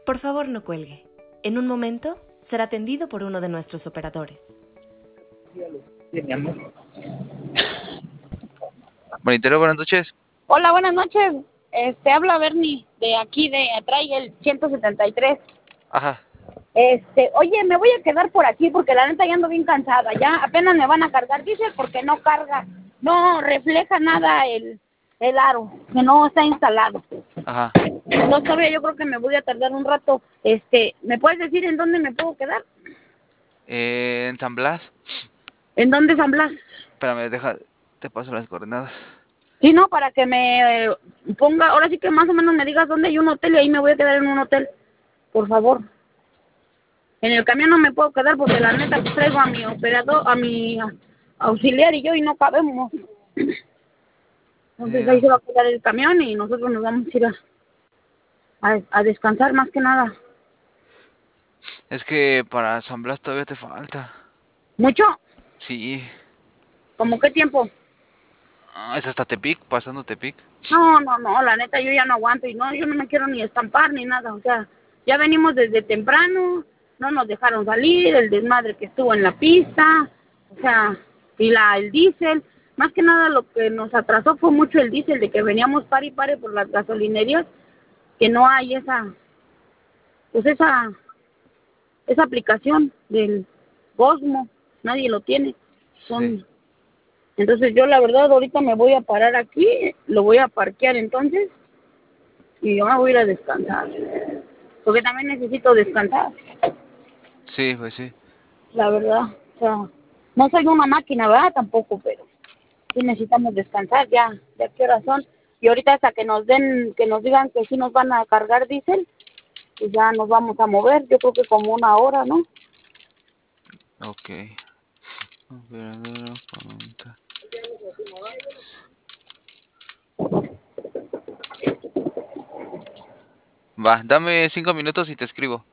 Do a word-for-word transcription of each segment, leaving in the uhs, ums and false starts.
Por favor, no cuelgue. En un momento será atendido por uno de nuestros operadores. Sí, mi amor. Monitero, buenas noches. Hola, buenas noches. Este, habla Bernie, de aquí, de atrás, el ciento setenta y tres. Ajá. Este, oye, me voy a quedar por aquí porque la neta ya ando bien cansada. Ya apenas me van a cargar, dice, porque no carga, no refleja nada el, el aro, que no está instalado. Ajá. No sabía, yo creo que me voy a tardar un rato. Este, ¿me puedes decir en dónde me puedo quedar? Eh, ¿En San Blas? ¿En dónde San Blas? Espérame, deja, te paso las coordenadas. Sí, no, para que me eh, ponga, ahora sí que más o menos me digas dónde hay un hotel y ahí me voy a quedar en un hotel, por favor. En el camión no me puedo quedar porque la neta pues, traigo a mi operador, a mi auxiliar y yo y no cabemos. Entonces ahí Eh, se va a quedar el camión y nosotros nos vamos a ir a, a, a descansar más que nada. es que para San Blas todavía te falta. ¿Mucho? Sí. ¿Cómo qué tiempo? Ah, es hasta Tepic, pasando Tepic. No, no, no, la neta yo ya no aguanto y no, yo no me quiero ni estampar ni nada, o sea, ya venimos desde temprano, no nos dejaron salir, el desmadre que estuvo en la pista, o sea, y la el diésel, más que nada lo que nos atrasó fue mucho el diésel, de que veníamos pare y pare por las gasolinerías, que no hay esa, pues esa, esa aplicación del Cosmo, nadie lo tiene, Sí. son, entonces yo la verdad ahorita me voy a parar aquí, lo voy a parquear entonces, y yo me voy a ir a descansar, porque también necesito descansar, Sí, pues sí. la verdad, o sea, no soy una máquina, ¿verdad? Tampoco, pero sí necesitamos descansar, ya, ya qué horas son, y ahorita hasta que nos den, que nos digan que sí nos van a cargar diésel, pues ya nos vamos a mover, yo creo que como una hora, ¿no? Ok. Operadora, pregunta. Va, dame cinco minutos y te escribo.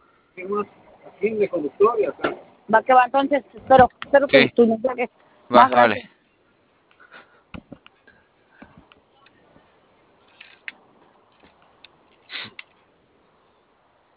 Va que va, entonces, espero, espero tu, Sí, tu mensaje. va, Va, vale. gracias.